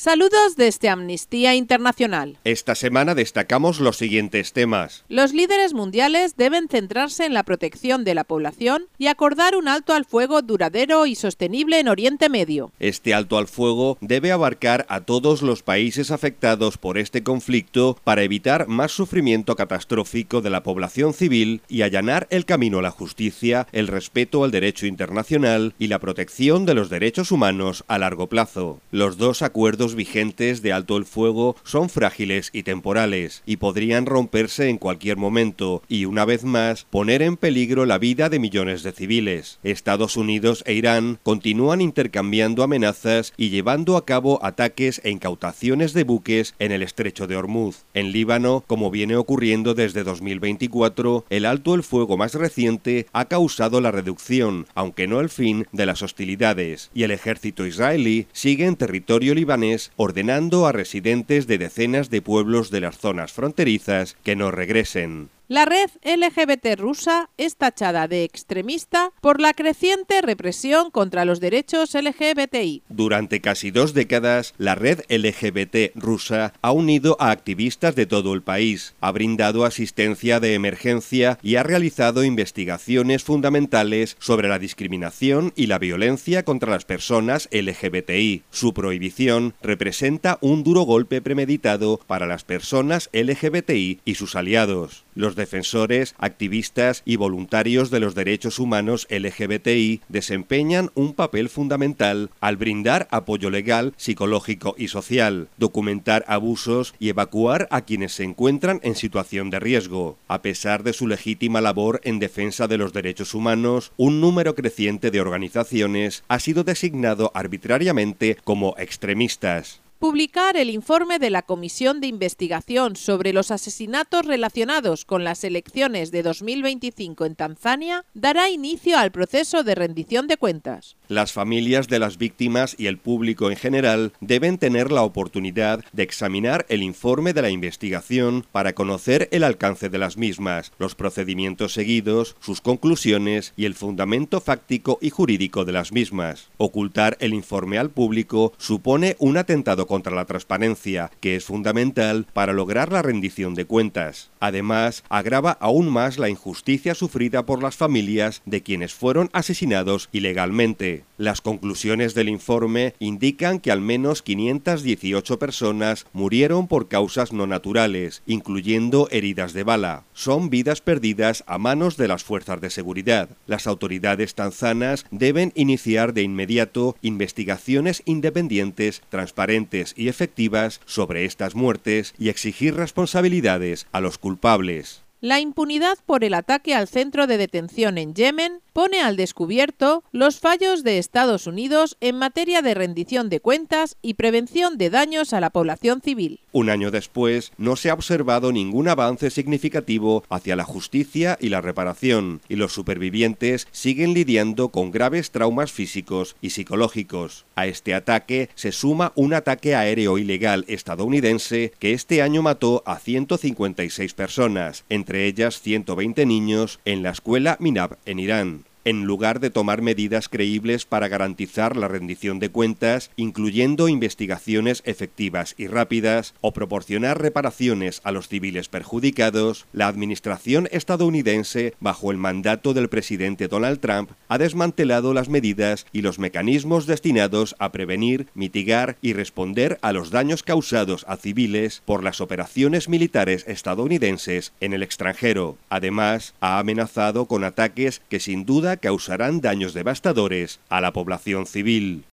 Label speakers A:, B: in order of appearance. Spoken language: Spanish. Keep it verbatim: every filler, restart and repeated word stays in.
A: Saludos desde Amnistía Internacional.
B: Esta semana destacamos los siguientes temas.
A: Los líderes mundiales deben centrarse en la protección de la población y acordar un alto al fuego duradero y sostenible en Oriente Medio.
B: Este alto al fuego debe abarcar a todos los países afectados por este conflicto para evitar más sufrimiento catastrófico de la población civil y allanar el camino a la justicia, el respeto al derecho internacional y la protección de los derechos humanos a largo plazo. Los dos acuerdos vigentes de alto el fuego son frágiles y temporales y podrían romperse en cualquier momento y, una vez más, poner en peligro la vida de millones de civiles. Estados Unidos e Irán continúan intercambiando amenazas y llevando a cabo ataques e incautaciones de buques en el estrecho de Hormuz. En Líbano, como viene ocurriendo desde dos mil veinticuatro, el alto el fuego más reciente ha causado la reducción, aunque no el fin, de las hostilidades, y el ejército israelí sigue en territorio libanés ordenando a residentes de decenas de pueblos de las zonas fronterizas que no regresen.
A: La red L G B T rusa es tachada de extremista por la creciente represión contra los derechos L G B T I.
B: Durante casi dos décadas, la red L G B T rusa ha unido a activistas de todo el país, ha brindado asistencia de emergencia y ha realizado investigaciones fundamentales sobre la discriminación y la violencia contra las personas L G B T I. Su prohibición representa un duro golpe premeditado para las personas L G B T I y sus aliados. Los defensores, activistas y voluntarios de los derechos humanos L G B T I desempeñan un papel fundamental al brindar apoyo legal, psicológico y social, documentar abusos y evacuar a quienes se encuentran en situación de riesgo. A pesar de su legítima labor en defensa de los derechos humanos, un número creciente de organizaciones ha sido designado arbitrariamente como extremistas.
A: Publicar el informe de la Comisión de Investigación sobre los asesinatos relacionados con las elecciones de dos mil veinticinco en Tanzania dará inicio al proceso de rendición de cuentas.
B: Las familias de las víctimas y el público en general deben tener la oportunidad de examinar el informe de la investigación para conocer el alcance de las mismas, los procedimientos seguidos, sus conclusiones y el fundamento fáctico y jurídico de las mismas. Ocultar el informe al público supone un atentado contra la transparencia, que es fundamental para lograr la rendición de cuentas. Además, agrava aún más la injusticia sufrida por las familias de quienes fueron asesinados ilegalmente. Las conclusiones del informe indican que al menos quinientas dieciocho personas murieron por causas no naturales, incluyendo heridas de bala. Son vidas perdidas a manos de las fuerzas de seguridad. Las autoridades tanzanas deben iniciar de inmediato investigaciones independientes, transparentes y efectivas sobre estas muertes y exigir responsabilidades a los culpables.
A: La impunidad por el ataque al centro de detención en Yemen pone al descubierto los fallos de Estados Unidos en materia de rendición de cuentas y prevención de daños a la población civil.
B: Un año después, no se ha observado ningún avance significativo hacia la justicia y la reparación, y los supervivientes siguen lidiando con graves traumas físicos y psicológicos. A este ataque se suma un ataque aéreo ilegal estadounidense que este año mató a ciento cincuenta y seis personas, entre ellas ciento veinte niños, en la escuela Minab en Irán. En lugar de tomar medidas creíbles para garantizar la rendición de cuentas, incluyendo investigaciones efectivas y rápidas, o proporcionar reparaciones a los civiles perjudicados, la administración estadounidense, bajo el mandato del presidente Donald Trump, ha desmantelado las medidas y los mecanismos destinados a prevenir, mitigar y responder a los daños causados a civiles por las operaciones militares estadounidenses en el extranjero. Además, ha amenazado con ataques que sin duda causarán daños devastadores a la población civil.